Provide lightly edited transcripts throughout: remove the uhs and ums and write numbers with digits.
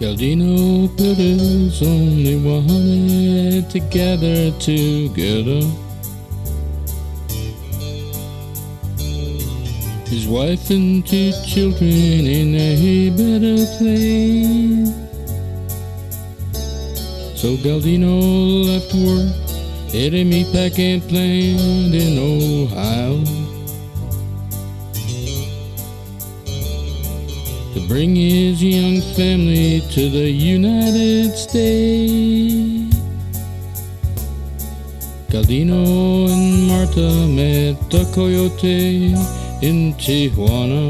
Galdino brothers only wanted to gather together. His wife and 2 children in a better place. So Galdino left work at a meatpacking plant in Ohio to bring his young family to the United States. Galdino and Marta met the Coyote in Tijuana.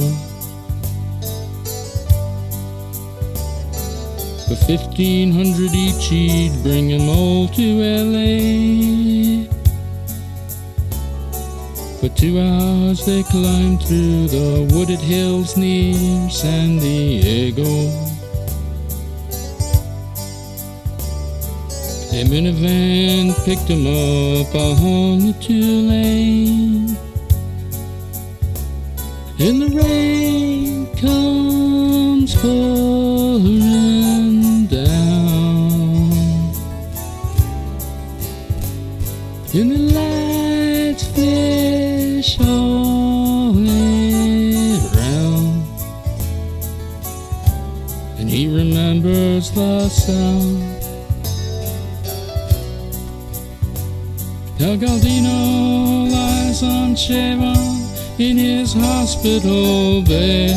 For $1,500 each, he'd bring 'em all to LA. For 2 hours they climbed through the wooded hills near San Diego. A minivan picked 'em up on the 2-lane, and the rain comes pouring down, and the lights flash all around, and he remembers the sound. Now Galdino lies unshaven in his hospital bed.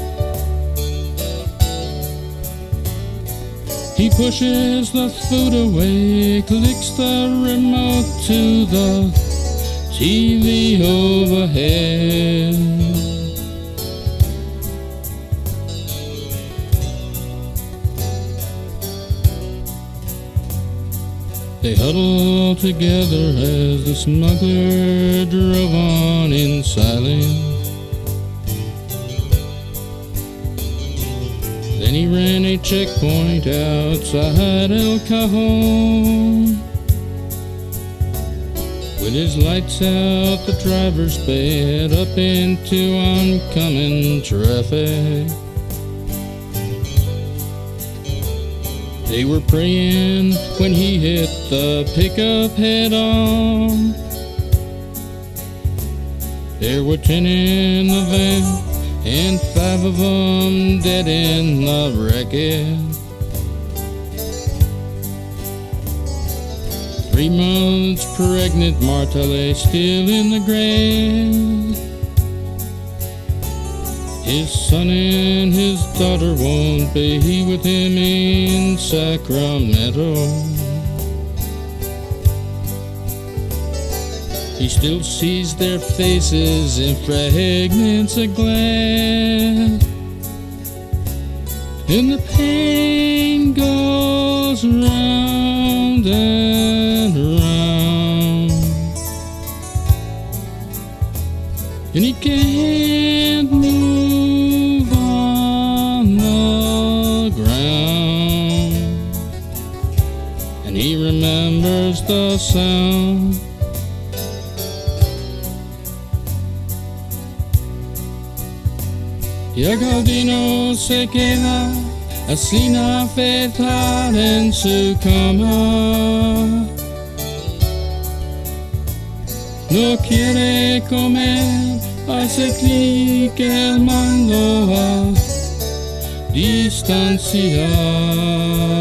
He pushes the food away, clicks the remote to the TV overhead. They huddled together as the smuggler drove on in silence. Then he ran a checkpoint outside El Cajon. With his lights out, the driver sped up into oncoming traffic. They were praying when he hit the pickup head on. There were 10 in the van and 5 of them dead in the wreckage. 3 months pregnant Marta lay still in the grave. His son and his daughter won't be with him in Sacramento. He still sees their faces in fragments of glass, and the pain goes round and round, and he can't move on the ground, and he remembers the sound. Ya Galdino se queda así fetal en su cama. No quiere comer, hace clic el mando a distancia.